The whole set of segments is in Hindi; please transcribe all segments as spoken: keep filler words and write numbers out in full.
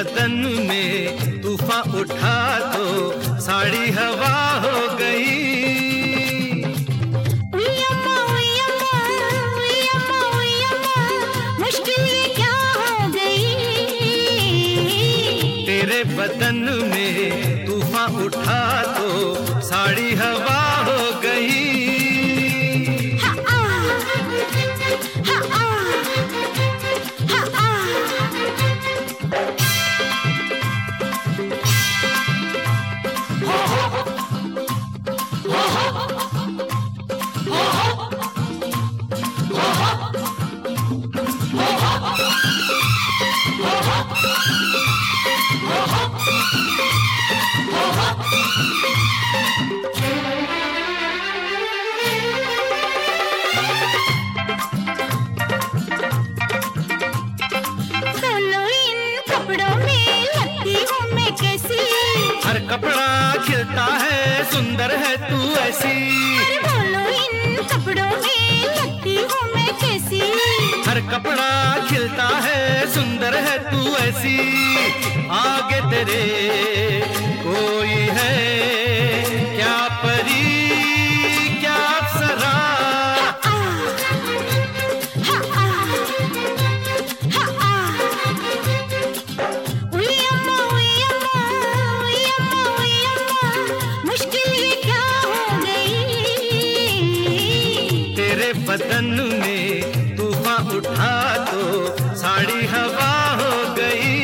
बदन में तूफान उठा तो साड़ी हवा हो गई। उय्यम्मा उय्यम्मा उय्यम्मा उय्यम्मा मुश्किल ये क्या हो गई। तेरे बदन में तूफान उठा तो साड़ी हवा हो गई। हर कपड़ा खिलता है सुंदर है तू ऐसी। बोलो इन कपड़ों में लगती हूँ मैं कैसी। हर कपड़ा खिलता है सुंदर है तू ऐसी। आगे तेरे कोई है क्या परी क्या अप्सरा। बदन में तूफान उठा तो साड़ी हवा हो गई।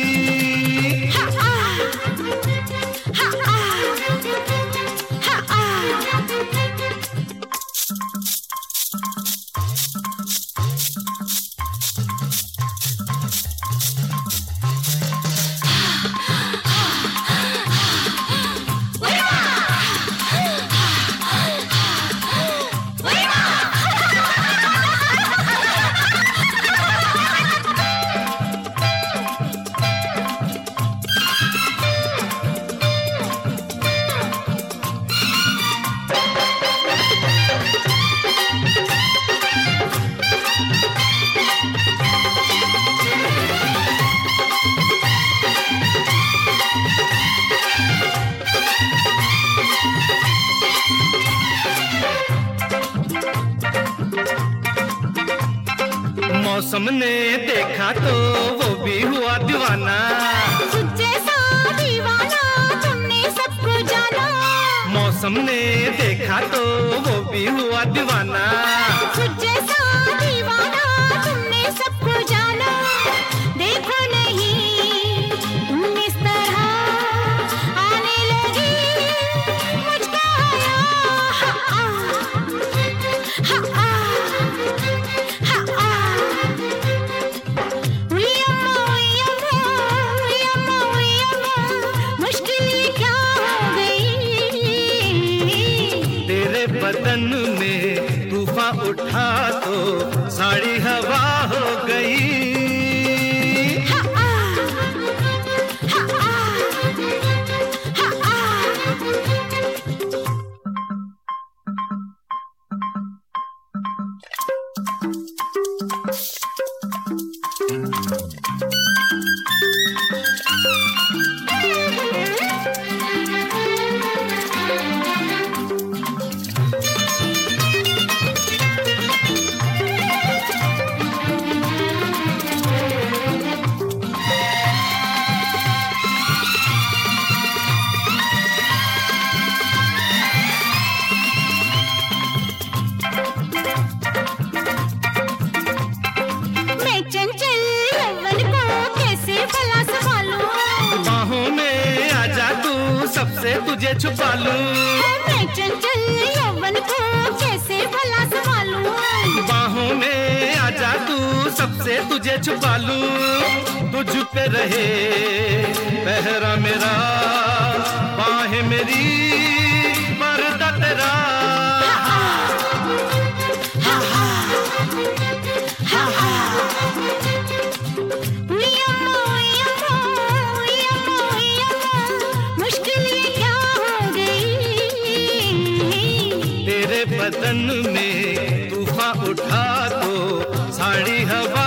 मौसम ने देखा तो वो भी हुआ दीवाना। जैसा दीवाना तुमने सबको जाना। मौसम ने देखा तो वो भी हुआ दीवाना। जैसा दीवाना तुमने सबको जाना। देखो नहीं तुम इस तरह आने लगी मुझको बदन में तूफान उठा तो साड़ी हवा हो गई। सबसे तुझे छुपा लूं। मैं चंचल यौवन को कैसे भला संभालूं। बाहों में आजा तू सबसे तुझे छुपा लूं। तुझ पे रहे पहरा मेरा बाहें मेरी पर्दा तेरा। बदन में तूफान उठा तो साड़ी हवा